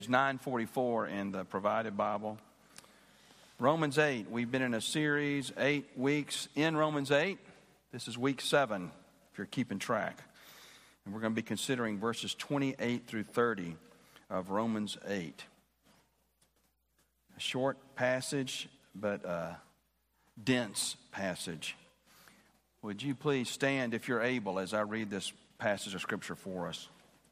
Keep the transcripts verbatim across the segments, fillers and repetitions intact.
nine forty-four in the provided Bible. Romans eight. We've been in a series, eight weeks in Romans eight. This is week seven, if you're keeping track. And we're going to be considering verses twenty-eight through thirty of Romans eight. A short passage, but a dense passage. Would you please stand, if you're able, as I read this passage of Scripture for us?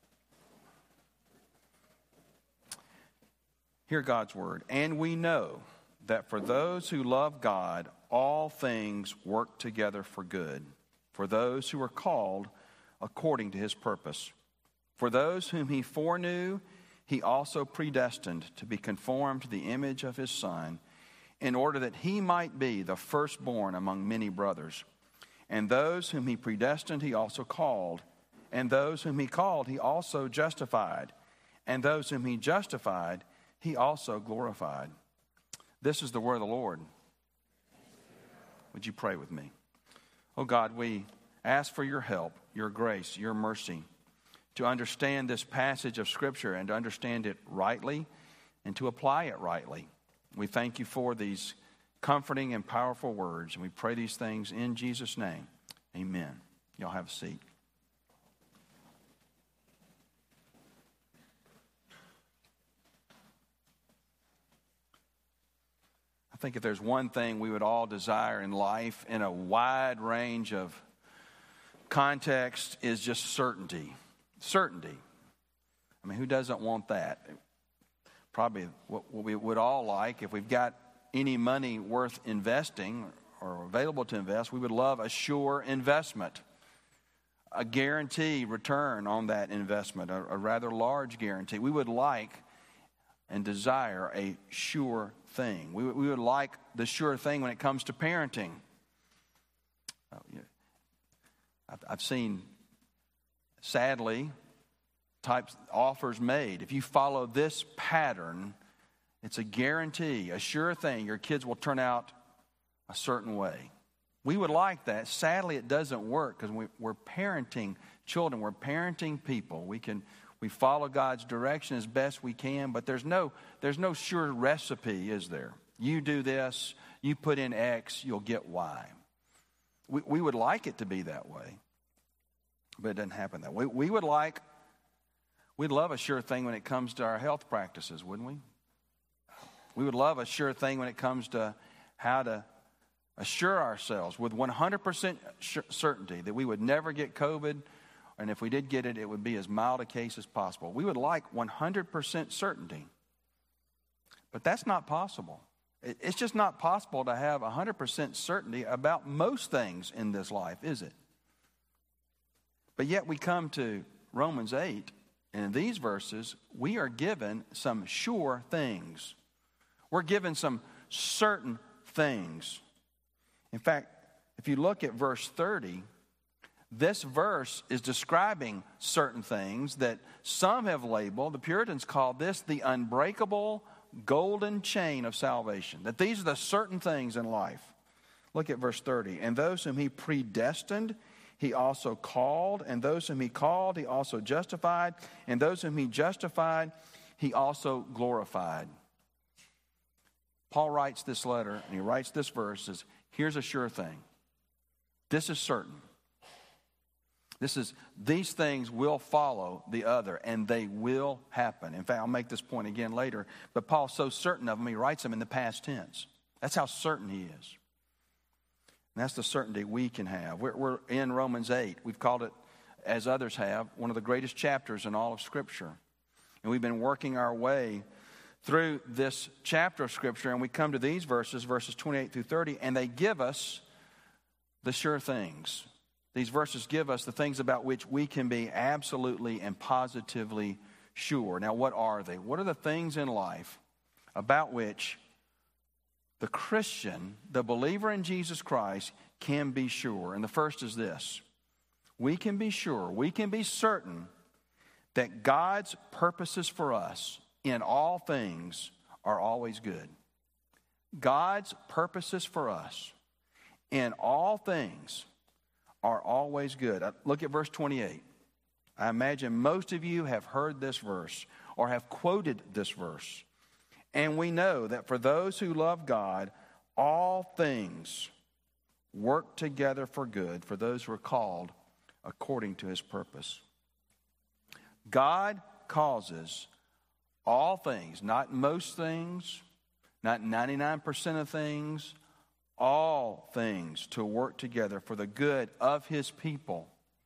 Hear God's word. And we know that for those who love God, all things work together for good, for those who are called according to his purpose. For those whom he foreknew, he also predestined to be conformed to the image of his Son, in order that he might be the firstborn among many brothers. And those whom he predestined, he also called. And those whom he called, he also justified. And those whom he justified, he also glorified. This is the word of the Lord. Would you pray with me? Oh God, we ask for your help, your grace, your mercy to understand this passage of Scripture and to understand it rightly and to apply it rightly. We thank you for these comforting and powerful words, and we pray these things in Jesus' name. Amen. Y'all have a seat. I think if there's one thing we would all desire in life in a wide range of context is just certainty. Certainty. I mean, who doesn't want that? Probably what we would all like, if we've got any money worth investing or available to invest, we would love a sure investment, a guarantee return on that investment, a, a rather large guarantee. We would like and desire a sure thing. We, we would like the sure thing when it comes to parenting. Uh, you know, I've, I've seen, sadly, types offers made. If you follow this pattern, it's a guarantee, a sure thing. Your kids will turn out a certain way. We would like that. Sadly, it doesn't work because we, we're parenting children. We're parenting people. We can we follow God's direction as best we can, but there's no there's no sure recipe, is there? You do this, you put in X, you'll get Y. We we would like it to be that way, but it doesn't happen that way. We, we would like, we'd love a sure thing when it comes to our health practices, wouldn't we? We would love a sure thing when it comes to how to assure ourselves with one hundred percent certainty that we would never get COVID, and if we did get it, it would be as mild a case as possible. We would like one hundred percent certainty. But that's not possible. It's just not possible to have one hundred percent certainty about most things in this life, is it? But yet we come to Romans eight, and in these verses, we are given some sure things. We're given some certain things. In fact, if you look at verse thirty, this verse is describing certain things that some have labeled, the Puritans called this the unbreakable golden chain of salvation. That these are the certain things in life. Look at verse thirty. And those whom he predestined, he also called. And those whom he called, he also justified. And those whom he justified, he also glorified. Paul writes this letter, and he writes this verse, says, here's a sure thing. This is certain. This is, these things will follow the other, and they will happen. In fact, I'll make this point again later, but Paul's so certain of them, he writes them in the past tense. That's how certain he is. And that's the certainty we can have. We're, we're in Romans eight. We've called it, as others have, one of the greatest chapters in all of Scripture. And we've been working our way through this chapter of Scripture, and we come to these verses, verses twenty-eight through thirty, and they give us the sure things. These verses give us the things about which we can be absolutely and positively sure. Now, what are they? What are the things in life about which the Christian, the believer in Jesus Christ, can be sure? And the first is this. We can be sure, we can be certain that God's purposes for us in all things are always good. God's purposes for us in all things are always good. Look at verse twenty-eight. I imagine most of you have heard this verse, or have quoted this verse. And we know that for those who love God, all things work together for good for those who are called according to his purpose. God causes all things, not most things, not ninety-nine percent of things, all things to work together for the good of his people.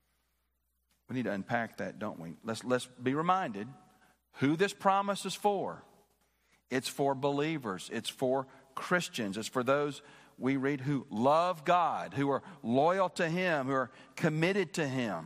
We need to unpack that, don't we? Let's, let's be reminded who this promise is for. It's for believers. It's for Christians. It's for those we read who love God, who are loyal to him, who are committed to him.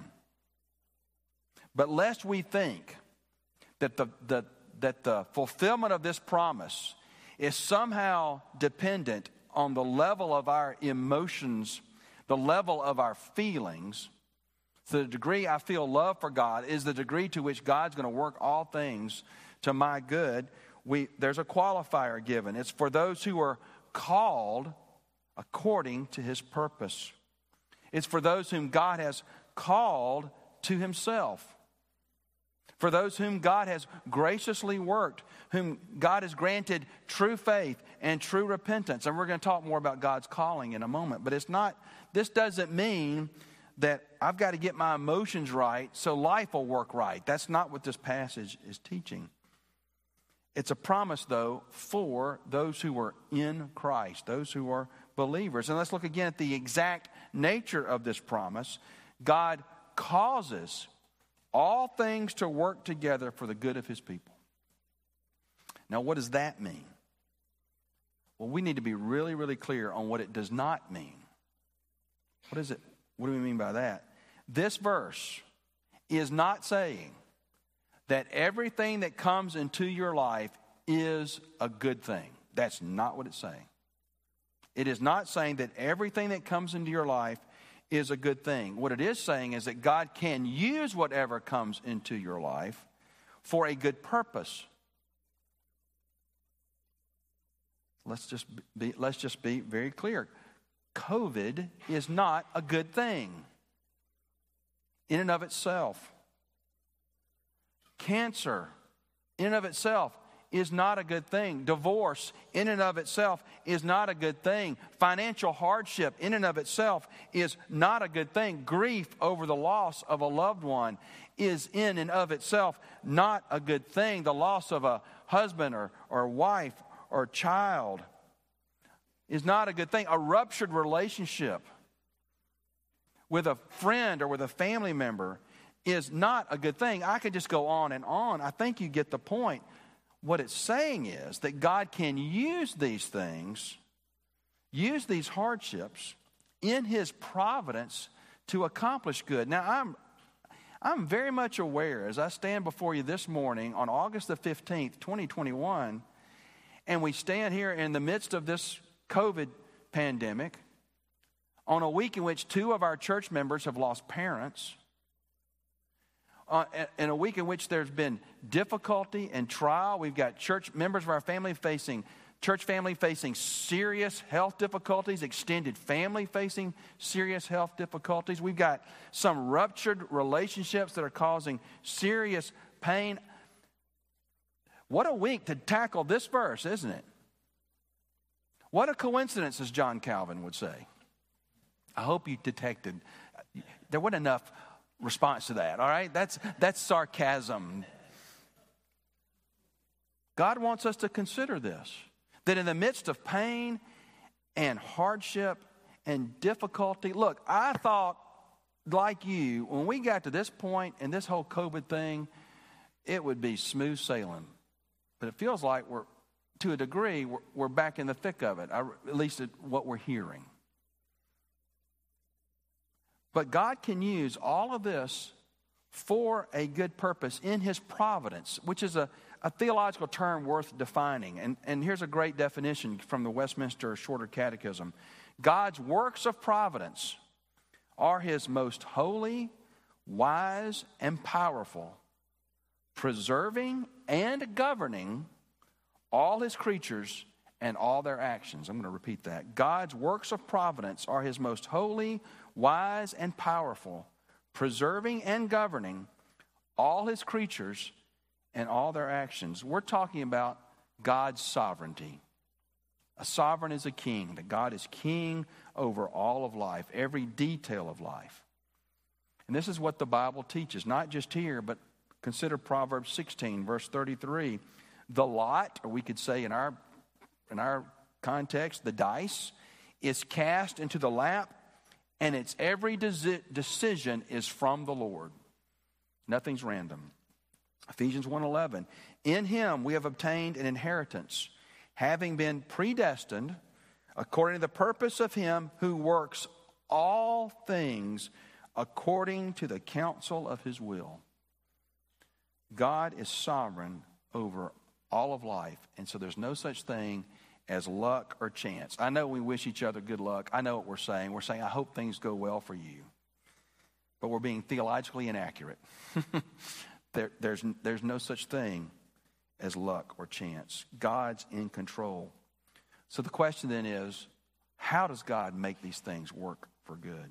But lest we think that the, the, that the fulfillment of this promise is somehow dependent on the level of our emotions, the level of our feelings. So the degree I feel love for God is the degree to which God's going to work all things to my good. We, there's a qualifier given. It's for those who are called according to his purpose. It's for those whom God has called to himself. For those whom God has graciously worked, whom God has granted true faith and true repentance. And we're going to talk more about God's calling in a moment. But it's not, this doesn't mean that I've got to get my emotions right so life will work right. That's not what this passage is teaching. It's a promise, though, for those who are in Christ, those who are believers. And let's look again at the exact nature of this promise. God causes all things to work together for the good of his people. Now, what does that mean? Well, we need to be really, really clear on what it does not mean. What is it? What do we mean by that? This verse is not saying that everything that comes into your life is a good thing. That's not what it's saying. It is not saying that everything that comes into your life is a good thing. What it is saying is that God can use whatever comes into your life for a good purpose. Let's just be, let's just be very clear. COVID is not a good thing in and of itself. Cancer in and of itself is not a good thing. Divorce in and of itself is not a good thing. Financial hardship in and of itself is not a good thing. Grief over the loss of a loved one is in and of itself not a good thing. The loss of a husband or, or wife or child is not a good thing. A ruptured relationship with a friend or with a family member is not a good thing. I could just go on and on. I think you get the point. What it's saying is that God can use these things, use these hardships in his providence to accomplish good. Now, I'm I'm very much aware as I stand before you this morning on August the fifteenth, twenty twenty-one, and we stand here in the midst of this COVID pandemic on a week in which two of our church members have lost parents, Uh, in a week in which there's been difficulty and trial. We've got church members of our family facing, church family facing serious health difficulties, extended family facing serious health difficulties. We've got some ruptured relationships that are causing serious pain. What a week to tackle this verse, isn't it? What a coincidence, as John Calvin would say. I hope you detected. There wasn't enough response to that, all right? That's that's sarcasm. God wants us to consider this, that in the midst of pain and hardship and difficulty, look, I thought, like you, when we got to this point in this whole COVID thing, it would be smooth sailing. But it feels like we're, to a degree, we're, we're back in the thick of it, at least at what we're hearing. But God can use all of this for a good purpose in his providence, which is a, a theological term worth defining. And, and here's a great definition from the Westminster Shorter Catechism. God's works of providence are his most holy, wise, and powerful, preserving and governing all his creatures and all their actions. I'm going to repeat that. God's works of providence are his most holy, wise, and powerful, preserving and governing all his creatures and all their actions. We're talking about God's sovereignty. A sovereign is a king, that God is king over all of life, every detail of life. And this is what the Bible teaches, not just here, but consider Proverbs sixteen, verse thirty-three. The lot, or we could say in our, in our context, the dice, is cast into the lap, and its every desi- decision is from the Lord. Nothing's random. Ephesians one eleven. In him we have obtained an inheritance, having been predestined according to the purpose of him who works all things according to the counsel of his will. God is sovereign over all of life, and so there's no such thing as luck or chance. I know we wish each other good luck. I know what we're saying. We're saying, I hope things go well for you. But we're being theologically inaccurate. there, there's, there's no such thing as luck or chance. God's in control. So the question then is, how does God make these things work for good?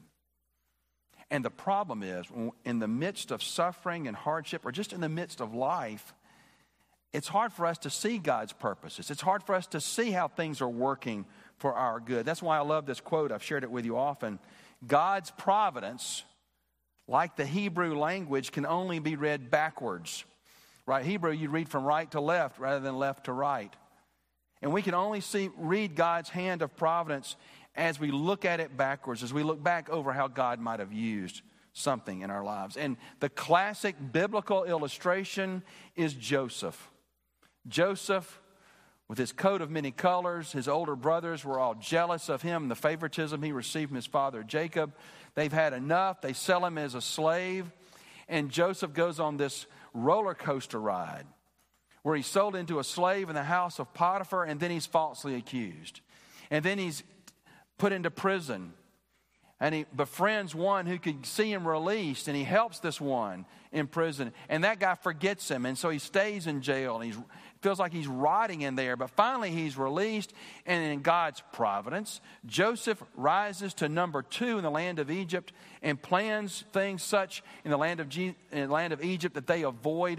And the problem is, in the midst of suffering and hardship, or just in the midst of life, it's hard for us to see God's purposes. It's hard for us to see how things are working for our good. That's why I love this quote. I've shared it with you often. God's providence, like the Hebrew language, can only be read backwards. Right? Hebrew, you read from right to left rather than left to right. And we can only see, read God's hand of providence as we look at it backwards, as we look back over how God might have used something in our lives. And the classic biblical illustration is Joseph. Joseph, with his coat of many colors, his older brothers were all jealous of him, the favoritism he received from his father Jacob. They've had enough. They sell him as a slave. And Joseph goes on this roller coaster ride where he's sold into a slave in the house of Potiphar, and then he's falsely accused. And then he's put into prison. And he befriends one who could see him released, and he helps this one in prison. And that guy forgets him, and so he stays in jail, and he feels like he's rotting in there. But finally he's released, and in God's providence, Joseph rises to number two in the land of Egypt and plans things such in the land of, G- in the land of Egypt that they avoid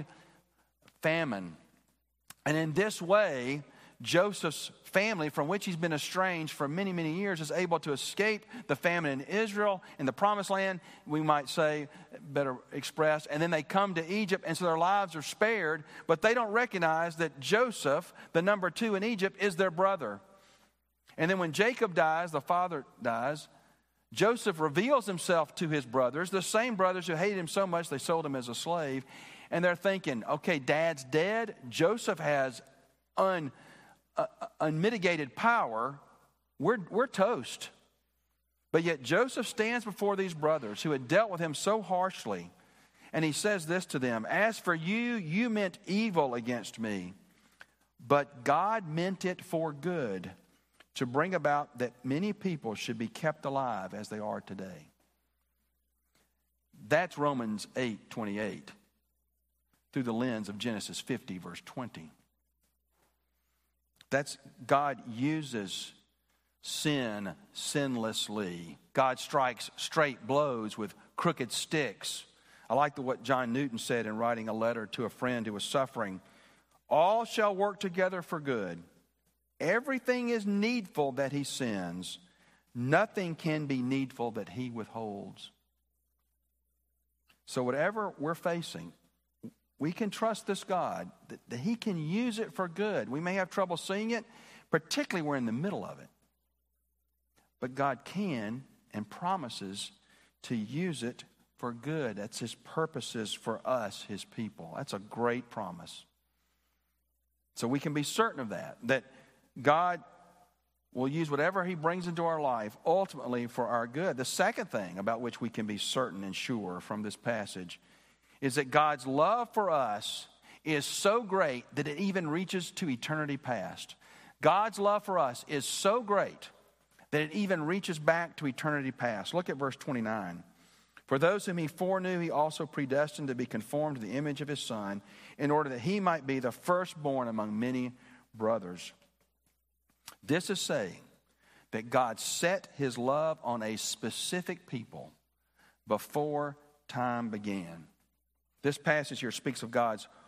famine. And in this way, Joseph's family, from which he's been estranged for many, many years, is able to escape the famine in Israel, in the promised land, we might say, better expressed. And then they come to Egypt, and so their lives are spared, but they don't recognize that Joseph, the number two in Egypt, is their brother. And then when Jacob dies, the father dies, Joseph reveals himself to his brothers, the same brothers who hated him so much they sold him as a slave. And they're thinking, okay, dad's dead. Joseph has un Uh, unmitigated power, we're, we're toast. But yet Joseph stands before these brothers who had dealt with him so harshly, and he says this to them: as for you, you meant evil against me, but God meant it for good, to bring about that many people should be kept alive as they are today. That's Romans eight twenty-eight through the lens of Genesis fifty, verse twenty. That's God uses sin sinlessly. God strikes straight blows with crooked sticks. I like the, what John Newton said in writing a letter to a friend who was suffering. All shall work together for good. Everything is needful that he sends. Nothing can be needful that he withholds. So whatever we're facing, we can trust this God, that, that he can use it for good. We may have trouble seeing it, particularly when we're in the middle of it. But God can and promises to use it for good. That's his purposes for us, his people. That's a great promise. So we can be certain of that, that God will use whatever he brings into our life ultimately for our good. The second thing about which we can be certain and sure from this passage is that God's love for us is so great that it even reaches to eternity past. God's love for us is so great that it even reaches back to eternity past. Look at verse twenty-nine. For those whom he foreknew, he also predestined to be conformed to the image of his Son, in order that he might be the firstborn among many brothers. This is saying that God set his love on a specific people before time began. This passage here speaks of God's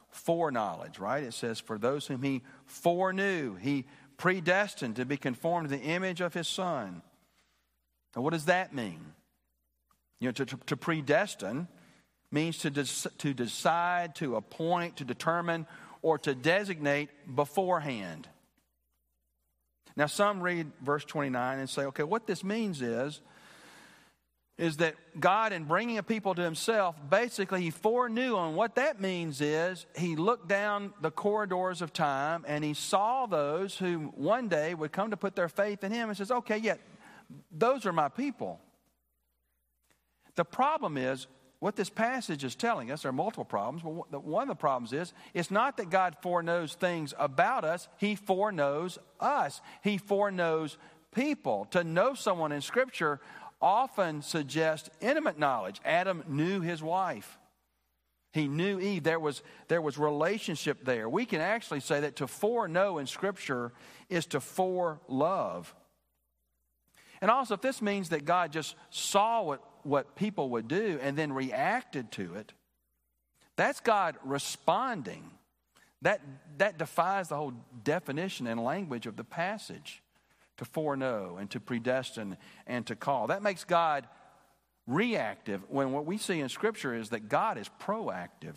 foreknowledge, right? It says, for those whom he foreknew, he predestined to be conformed to the image of his Son. Now, what does that mean? You know, to, to, to predestine means to, des- to decide, to appoint, to determine, or to designate beforehand. Now, some read verse twenty-nine and say, okay, what this means is, is that God, in bringing a people to himself, basically he foreknew. And what that means is he looked down the corridors of time and he saw those who one day would come to put their faith in him and says, okay, yeah, those are my people. The problem is, what this passage is telling us, there are multiple problems, but one of the problems is, it's not that God foreknows things about us, he foreknows us. He foreknows people. To know someone in Scripture often suggests intimate knowledge. Adam knew his wife. He knew Eve. There was, there was relationship there. We can actually say that to foreknow in Scripture is to forelove. And also, if this means that God just saw what what people would do and then reacted to it, that's God responding. That, that defies the whole definition and language of the passage, to foreknow and to predestine and to call. That makes God reactive, when what we see in Scripture is that God is proactive.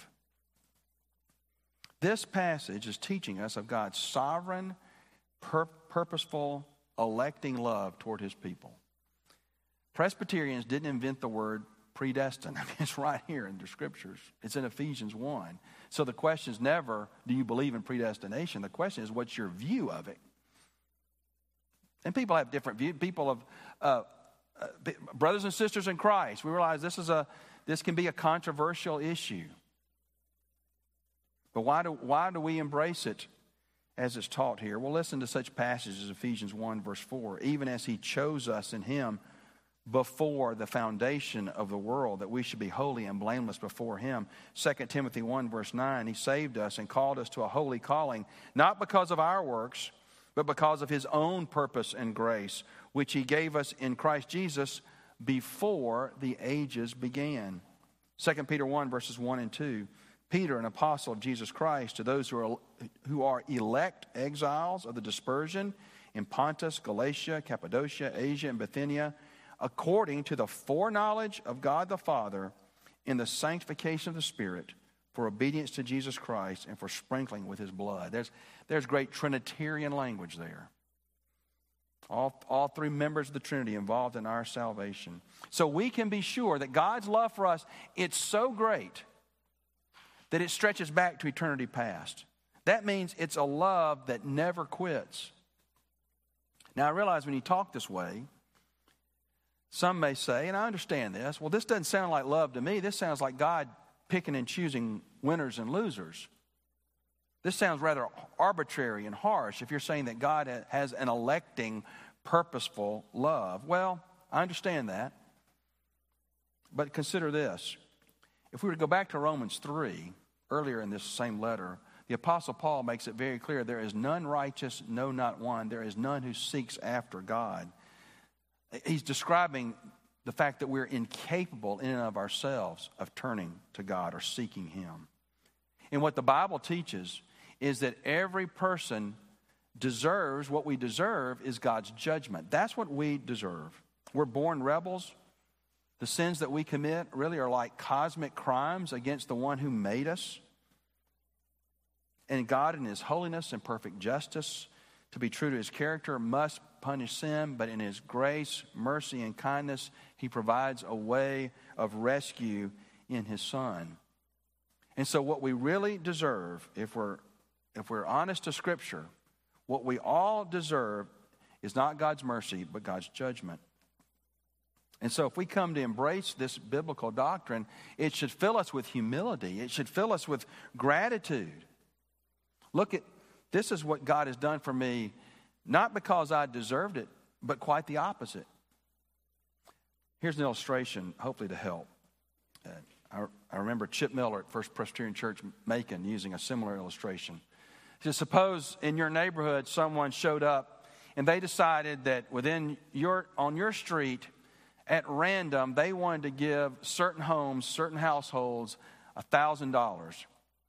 This passage is teaching us of God's sovereign, pur- purposeful, electing love toward his people. Presbyterians didn't invent the word predestined. I mean, it's right here in the Scriptures. It's in Ephesians one. So the question is never, do you believe in predestination? The question is, what's your view of it? And people have different views. People of uh, uh, brothers and sisters in Christ, we realize this is a this can be a controversial issue. But why do why do we embrace it as it's taught here? Well, listen to such passages as Ephesians one, verse four. Even as he chose us in him before the foundation of the world, that we should be holy and blameless before him. Second Timothy one, verse nine, he saved us and called us to a holy calling, not because of our works, but because of his own purpose and grace, which he gave us in Christ Jesus before the ages began. Second Peter one, verses one and two, Peter, an apostle of Jesus Christ, to those who are, who are elect exiles of the dispersion in Pontus, Galatia, Cappadocia, Asia, and Bithynia, according to the foreknowledge of God the Father, in the sanctification of the Spirit, for obedience to Jesus Christ and for sprinkling with his blood. There's, there's great Trinitarian language there. All, all three members of the Trinity involved in our salvation. So we can be sure that God's love for us, it's so great that it stretches back to eternity past. That means it's a love that never quits. Now I realize when you talk this way, some may say, and I understand this, well, this doesn't sound like love to me. This sounds like God picking and choosing winners and losers. This sounds rather arbitrary and harsh if you're saying that God has an electing, purposeful love. Well, I understand that. But consider this. If we were to go back to Romans three, earlier in this same letter, the Apostle Paul makes it very clear, there is none righteous, no, not one. There is none who seeks after God. He's describing the fact that we're incapable in and of ourselves of turning to God or seeking him. And what the Bible teaches is that every person deserves, what we deserve is God's judgment. That's what we deserve. We're born rebels. The sins that we commit really are like cosmic crimes against the one who made us. And God, in his holiness and perfect justice, to be true to his character, must punish sin, but in his grace, mercy, and kindness, he provides a way of rescue in his Son. And so what we really deserve, if we're, if we're honest to Scripture, what we all deserve is not God's mercy, but God's judgment. And so if we come to embrace this biblical doctrine, it should fill us with humility. It should fill us with gratitude. Look at, this is what God has done for me, not because I deserved it, but quite the opposite. Here's an illustration, hopefully to help. Uh, I, I remember Chip Miller at First Presbyterian Church, Macon, using a similar illustration. He said, suppose in your neighborhood someone showed up and they decided that within your on your street, at random, they wanted to give certain homes, certain households, one thousand dollars.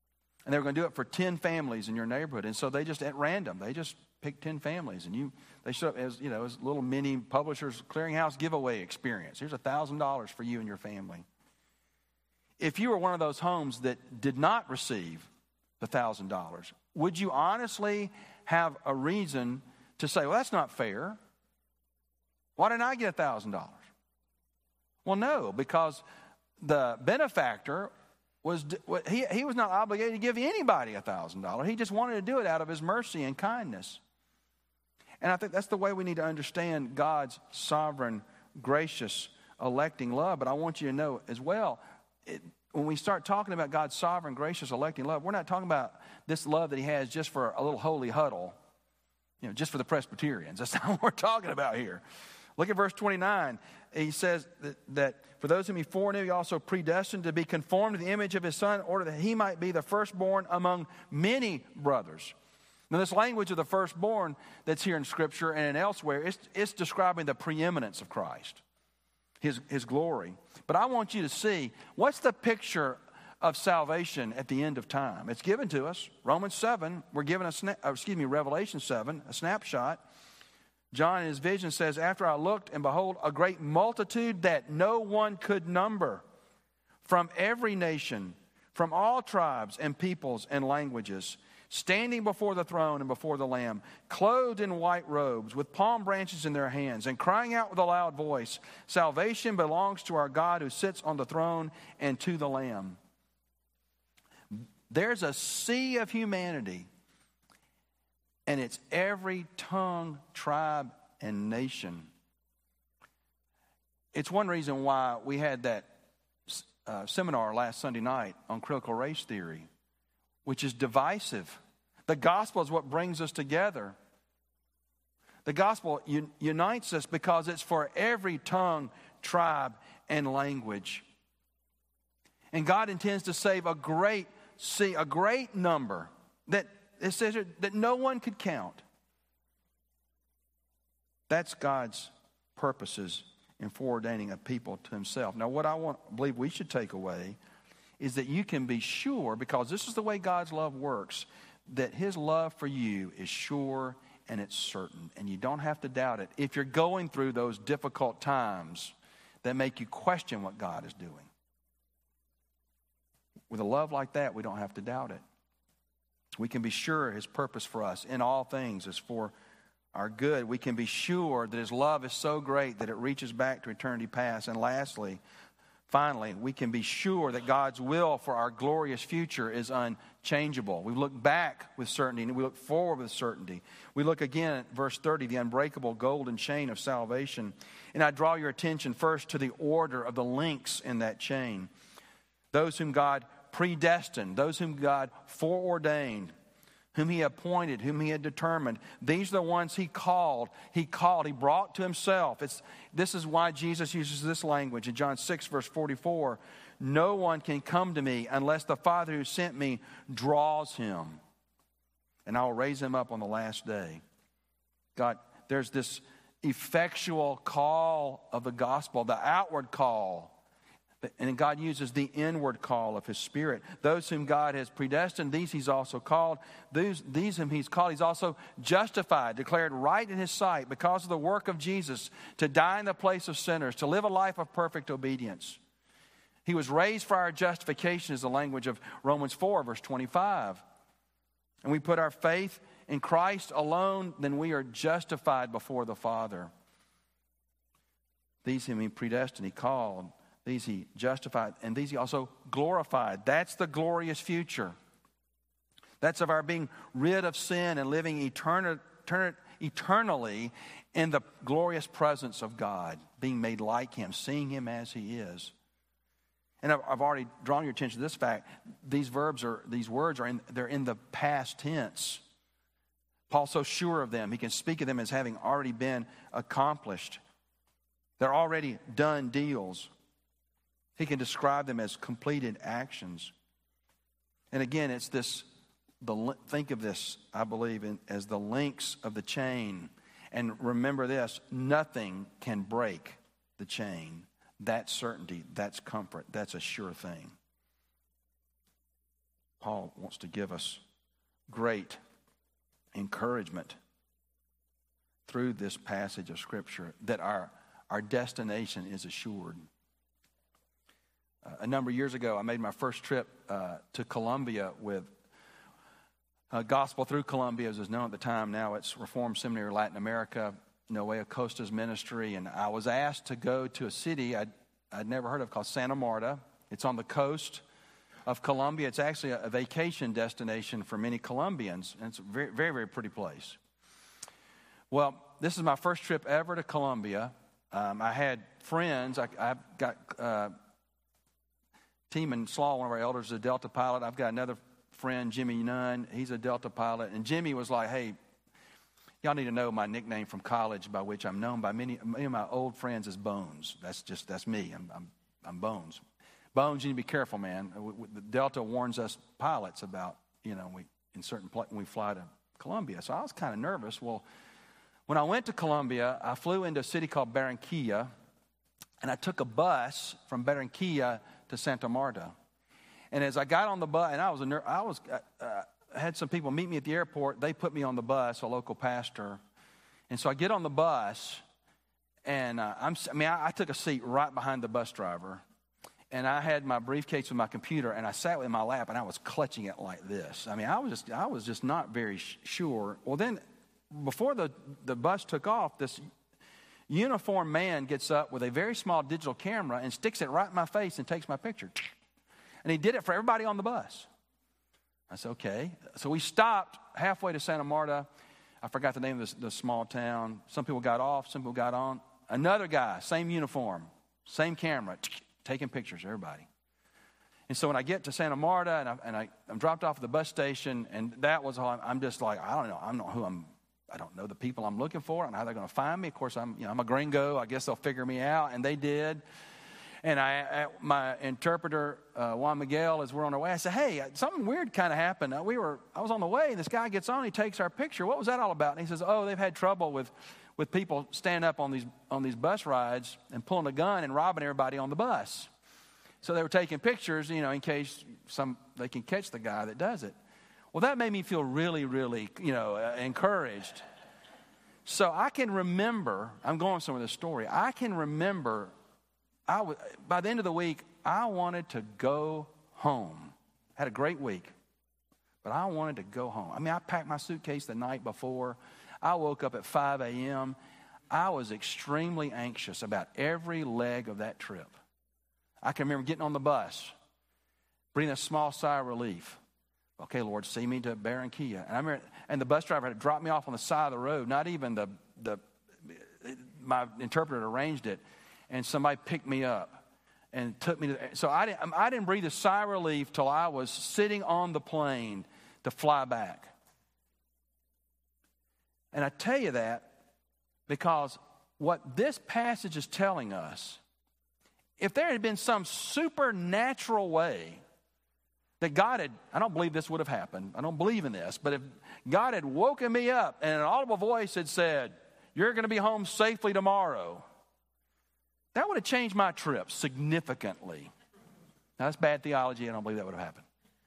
And they were going to do it for ten families in your neighborhood. And so they just, at random, they just picked ten families. And you, they showed up as, you know, as little mini Publishers Clearinghouse giveaway experience. Here's one thousand dollars for you and your family. If you were one of those homes that did not receive the one thousand dollars, would you honestly have a reason to say, well, that's not fair? Why didn't I get one thousand dollars? Well, no, because the benefactor was, he, he was not obligated to give anybody one thousand dollars. He just wanted to do it out of his mercy and kindness. And I think that's the way we need to understand God's sovereign, gracious, electing love. But I want you to know as well, it, when we start talking about God's sovereign, gracious, electing love, we're not talking about this love that he has just for a little holy huddle, you know, just for the Presbyterians. That's not what we're talking about here. Look at verse twenty-nine. He says that, that for those whom he foreknew, he also predestined to be conformed to the image of his Son, in order that he might be the firstborn among many brothers. Now, this language of the firstborn that's here in Scripture and elsewhere, it's, it's describing the preeminence of Christ, his, his glory. But I want you to see, what's the picture of salvation at the end of time? It's given to us. Romans seven, we're given a, sna- excuse me, Revelation seven, a snapshot. John in his vision says, after I looked, and behold, a great multitude that no one could number, from every nation, from all tribes and peoples and languages, standing before the throne and before the Lamb, clothed in white robes, with palm branches in their hands, and crying out with a loud voice, salvation belongs to our God who sits on the throne and to the Lamb. There's a sea of humanity, and it's every tongue, tribe, and nation. It's one reason why we had that uh, seminar last Sunday night on critical race theory, which is divisive. The gospel is what brings us together. The gospel un- unites us because it's for every tongue, tribe, and language. And God intends to save a great sea, a great number that it says that no one could count. That's God's purposes in foreordaining a people to himself. Now, what I want, believe we should take away is that you can be sure, because this is the way God's love works, that his love for you is sure and it's certain, and you don't have to doubt it if you're going through those difficult times that make you question what God is doing. With a love like that, we don't have to doubt it. We can be sure his purpose for us in all things is for our good. We can be sure that his love is so great that it reaches back to eternity past. And lastly, finally, we can be sure that God's will for our glorious future is unchangeable. We look back with certainty and we look forward with certainty. We look again at verse thirty, the unbreakable golden chain of salvation. And I draw your attention first to the order of the links in that chain. Those whom God predestined, those whom God foreordained, whom he appointed, whom he had determined. These are the ones he called. He called. He brought to himself. It's, this is why Jesus uses this language in John six, verse forty-four. No one can come to me unless the Father who sent me draws him, and I will raise him up on the last day. God, there's this effectual call of the gospel, the outward call. And God uses the inward call of his Spirit. Those whom God has predestined, these he's also called. These, these whom he's called, he's also justified, declared right in his sight because of the work of Jesus to die in the place of sinners, to live a life of perfect obedience. He was raised for our justification, is the language of Romans four, verse twenty-five. And we put our faith in Christ alone, then we are justified before the Father. These whom he predestined, he called. These he justified, and these he also glorified. That's the glorious future. That's of our being rid of sin and living etern- etern- eternally in the glorious presence of God, being made like him, seeing him as he is. And I've, I've already drawn your attention to this fact. These verbs are, these words are in, they're in the past tense. Paul's so sure of them, he can speak of them as having already been accomplished. They're already done deals. He can describe them as completed actions. And again, it's this, the, think of this, I believe, in, as the links of the chain. And remember this, nothing can break the chain. That's certainty, that's comfort, that's a sure thing. Paul wants to give us great encouragement through this passage of Scripture that our, our destination is assured. Uh, a number of years ago, I made my first trip uh, to Colombia with uh, Gospel Through Colombia, as it was known at the time. Now it's Reformed Seminary Latin America, Noé Acosta's ministry. And I was asked to go to a city I'd, I'd never heard of called Santa Marta. It's on the coast of Colombia. It's actually a, a vacation destination for many Colombians. And it's a very, very, very pretty place. Well, this is my first trip ever to Colombia. Um, I had friends. I, I've got uh, Teeman Slaw, one of our elders, is a Delta pilot. I've got another friend, Jimmy Nunn. He's a Delta pilot. And Jimmy was like, hey, y'all need to know my nickname from college, by which I'm known by many, many of my old friends as Bones. That's just, that's me. I'm, I'm, I'm Bones. Bones, you need to be careful, man. The Delta warns us pilots about, you know, we in certain pl- when we fly to Colombia. So I was kind of nervous. Well, when I went to Colombia, I flew into a city called Barranquilla, and I took a bus from Barranquilla to Santa Marta. And as I got on the bus, and I was a ner- I was uh, had some people meet me at the airport. They put me on the bus, a local pastor, and so I get on the bus, and uh, I'm I mean I, I took a seat right behind the bus driver, and I had my briefcase with my computer, and I sat in my lap, and I was clutching it like this. I mean I was just I was just not very sh- sure. Well, then before the the bus took off, this uniformed man gets up with a very small digital camera and sticks it right in my face and takes my picture. And he did it for everybody on the bus. I said, okay. So we stopped halfway to Santa Marta. I forgot the name of the, the small town. Some people got off, some people got on. Another guy, same uniform, same camera, taking pictures of everybody. And so when I get to Santa Marta and, I, and I, I'm dropped off at the bus station, and that was all, I'm, I'm just like, I don't know, I don't know who I'm, I don't know the people I'm looking for. I don't know how they're going to find me. Of course, I'm, you know, I'm a gringo. I guess they'll figure me out, and they did. And I, my interpreter, uh, Juan Miguel, as we're on our way, I said, hey, something weird kind of happened. We were, I was on the way, and this guy gets on, he takes our picture. What was that all about? And he says, oh, they've had trouble with, with people standing up on these, on these bus rides and pulling a gun and robbing everybody on the bus. So they were taking pictures, you know, in case some they can catch the guy that does it. Well, that made me feel really, really, you know, uh, encouraged. So I can remember, I'm going somewhere with this story, I can remember I w- by the end of the week, I wanted to go home. Had a great week, but I wanted to go home. I mean, I packed my suitcase the night before. I woke up at five a.m. I was extremely anxious about every leg of that trip. I can remember getting on the bus, breathing a small sigh of relief. Okay, Lord, see me to Barranquilla. And I remember, and the bus driver had dropped me off on the side of the road. Not even the the my interpreter arranged it. And somebody picked me up and took me to, so I didn't, I didn't breathe a sigh of relief till I was sitting on the plane to fly back. And I tell you that because what this passage is telling us, if there had been some supernatural way that God had, I don't believe this would have happened. I don't believe in this. But if God had woken me up and an audible voice had said, you're going to be home safely tomorrow, that would have changed my trip significantly. Now, that's bad theology. I don't believe that would have happened.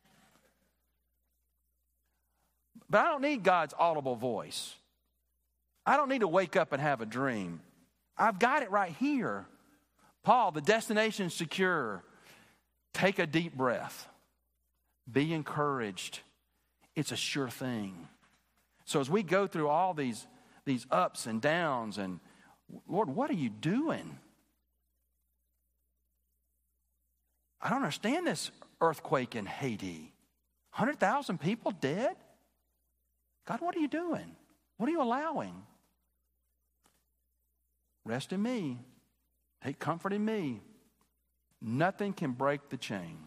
But I don't need God's audible voice. I don't need to wake up and have a dream. I've got it right here. Paul, the destination's secure. Take a deep breath. Be encouraged. It's a sure thing. So as we go through all these, these ups and downs, and Lord, what are you doing? I don't understand this earthquake in Haiti. one hundred thousand people dead? God, what are you doing? What are you allowing? Rest in me. Take comfort in me. Nothing can break the chain.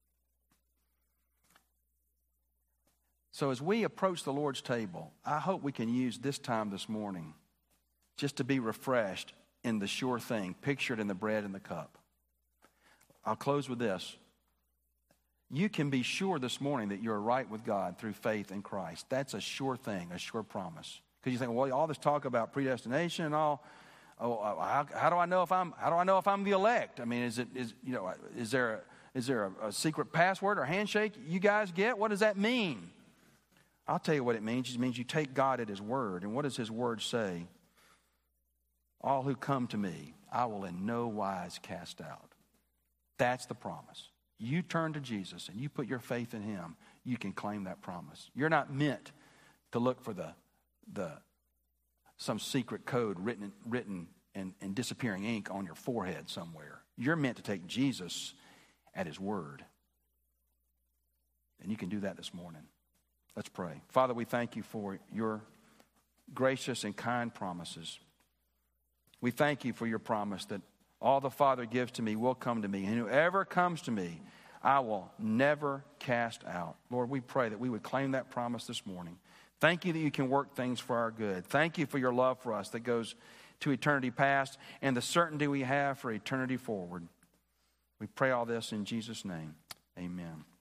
So as we approach the Lord's table, I hope we can use this time this morning just to be refreshed in the sure thing, pictured in the bread and the cup. I'll close with this. You can be sure this morning that you're right with God through faith in Christ. That's a sure thing, a sure promise. Because you think, well, all this talk about predestination and all, oh, how, how do I know if I'm how do I know if I'm the elect? I mean, is it is you know is there is there a, a secret password or handshake you guys get? What does that mean? I'll tell you what it means. It means you take God at his word. And what does his word say? All who come to me, I will in no wise cast out. That's the promise. You turn to Jesus and you put your faith in him, you can claim that promise. You're not meant to look for the, the some secret code written, written in, in disappearing ink on your forehead somewhere. You're meant to take Jesus at his word. And you can do that this morning. Let's pray. Father, we thank you for your gracious and kind promises. We thank you for your promise that all the Father gives to me will come to me, and whoever comes to me, I will never cast out. Lord, we pray that we would claim that promise this morning. Thank you that you can work things for our good. Thank you for your love for us that goes to eternity past and the certainty we have for eternity forward. We pray all this in Jesus' name. Amen.